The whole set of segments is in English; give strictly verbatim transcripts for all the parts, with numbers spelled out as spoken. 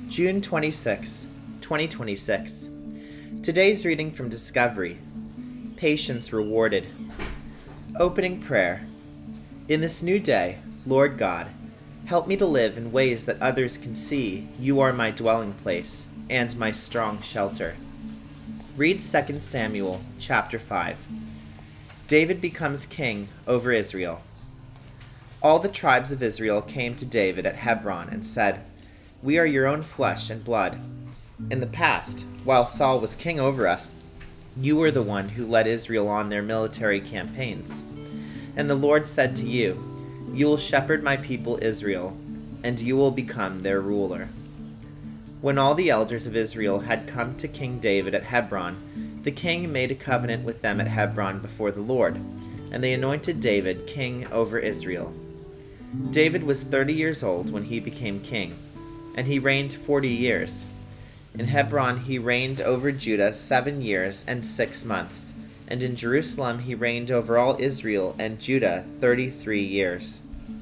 June twenty-sixth, twenty twenty-six. Today's reading from Discovery, Patience Rewarded. Opening prayer. In this new day, Lord God, help me to live in ways that others can see you are my dwelling place and my strong shelter. Read Second Samuel chapter five. David becomes king over Israel. All the tribes of Israel came to David at Hebron and said, "We are your own flesh and blood. In the past, while Saul was king over us, you were the one who led Israel on their military campaigns. And the Lord said to you, 'You will shepherd my people Israel, and you will become their ruler.'" When all the elders of Israel had come to King David at Hebron, the king made a covenant with them at Hebron before the Lord, and they anointed David king over Israel. David was thirty years old when he became king, and he reigned forty years. In Hebron he reigned over Judah seven years and six months, and in Jerusalem he reigned over all Israel and Judah thirty-three years.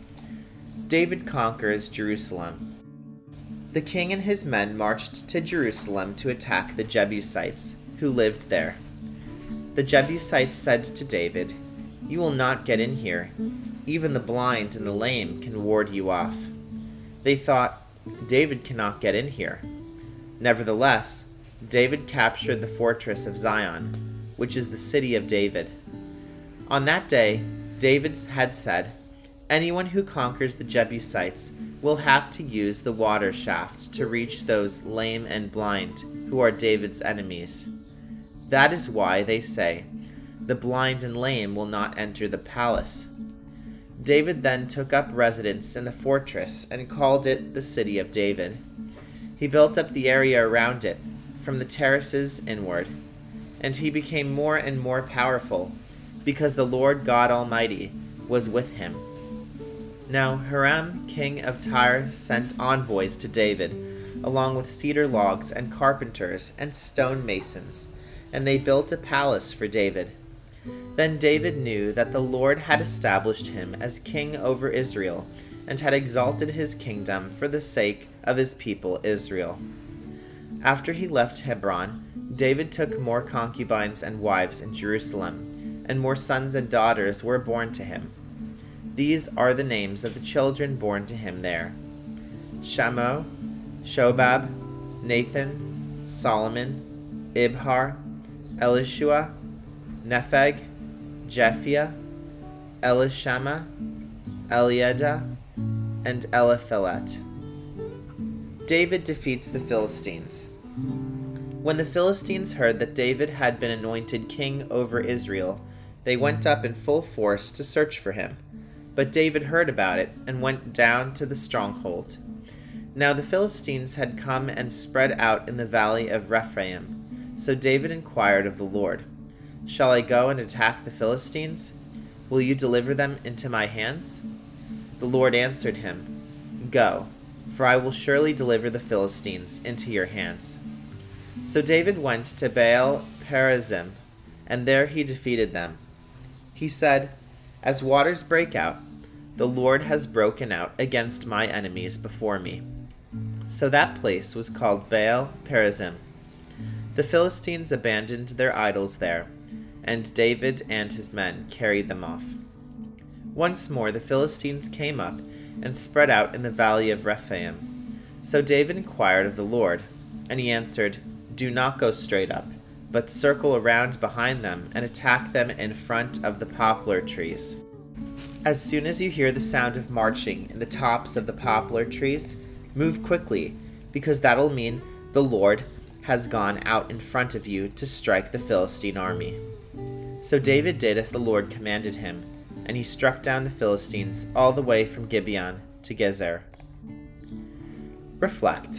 David conquers Jerusalem. The king and his men marched to Jerusalem to attack the Jebusites, who lived there. The Jebusites said to David, "You will not get in here. Even the blind and the lame can ward you off." They thought, "David cannot get in here." Nevertheless, David captured the fortress of Zion, which is the city of David. On that day, David had said, "Anyone who conquers the Jebusites will have to use the water shaft to reach those lame and blind who are David's enemies." That is why they say, "The blind and lame will not enter the palace." David then took up residence in the fortress and called it the City of David. He built up the area around it, from the terraces inward, and he became more and more powerful, because the Lord God Almighty was with him. Now Hiram, king of Tyre, sent envoys to David, along with cedar logs and carpenters and stone masons, and they built a palace for David. Then David knew that the Lord had established him as king over Israel, and had exalted his kingdom for the sake of his people Israel. After he left Hebron, David took more concubines and wives in Jerusalem, and more sons and daughters were born to him. These are the names of the children born to him there: Shamo, Shobab, Nathan, Solomon, Ibhar, Elishua, Nepheg, Jephia, Elishama, Eliada, and Eliphelet. David defeats the Philistines. When the Philistines heard that David had been anointed king over Israel, they went up in full force to search for him. But David heard about it and went down to the stronghold. Now the Philistines had come and spread out in the valley of Rephaim. So David inquired of the Lord, "Shall I go and attack the Philistines? Will you deliver them into my hands?" The Lord answered him, "Go, for I will surely deliver the Philistines into your hands." So David went to Baal Perazim, and there he defeated them. He said, "As waters break out, the Lord has broken out against my enemies before me." So that place was called Baal Perazim. The Philistines abandoned their idols there, and David and his men carried them off. Once more the Philistines came up and spread out in the valley of Rephaim. So David inquired of the Lord, and he answered, "Do not go straight up, but circle around behind them and attack them in front of the poplar trees. As soon as you hear the sound of marching in the tops of the poplar trees, move quickly, because that'll mean the Lord has gone out in front of you to strike the Philistine army." So David did as the Lord commanded him, and he struck down the Philistines all the way from Gibeon to Gezer. Reflect.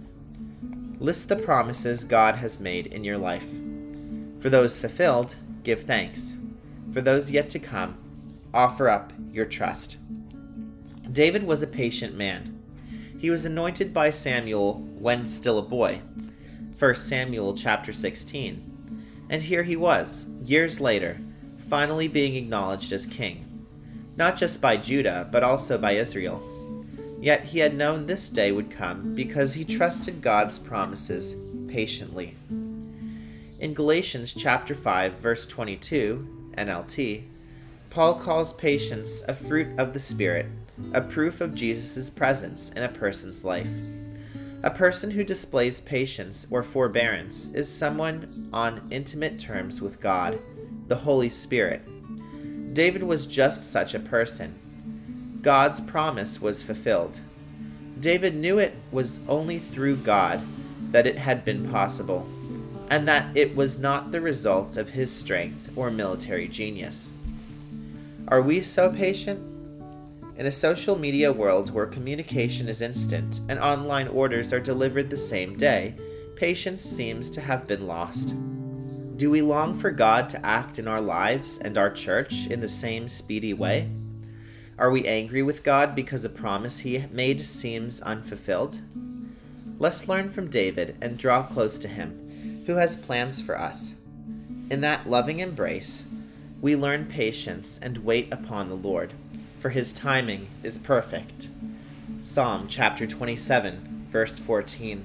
List the promises God has made in your life. For those fulfilled, give thanks. For those yet to come, offer up your trust. David was a patient man. He was anointed by Samuel when still a boy. First Samuel chapter sixteen. And here he was, years later, finally being acknowledged as king, not just by Judah, but also by Israel. Yet he had known this day would come because he trusted God's promises patiently. In Galatians chapter five, verse twenty-two, N L T, Paul calls patience a fruit of the Spirit, a proof of Jesus' presence in a person's life. A person who displays patience or forbearance is someone on intimate terms with God, the Holy Spirit. David was just such a person. God's promise was fulfilled. David knew it was only through God that it had been possible, and that it was not the result of his strength or military genius. Are we so patient? In a social media world where communication is instant and online orders are delivered the same day, patience seems to have been lost. Do we long for God to act in our lives and our church in the same speedy way? Are we angry with God because a promise he made seems unfulfilled? Let's learn from David and draw close to him, who has plans for us. In that loving embrace, we learn patience and wait upon the Lord, for his timing is perfect. Psalm chapter twenty-seven, verse fourteen.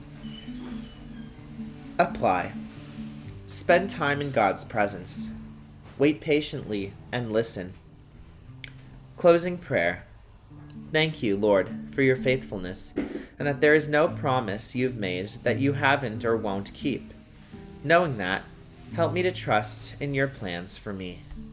Apply. Spend time in God's presence. Wait patiently and listen. Closing prayer. Thank you, Lord, for your faithfulness, and that there is no promise you've made that you haven't or won't keep. Knowing that, help me to trust in your plans for me.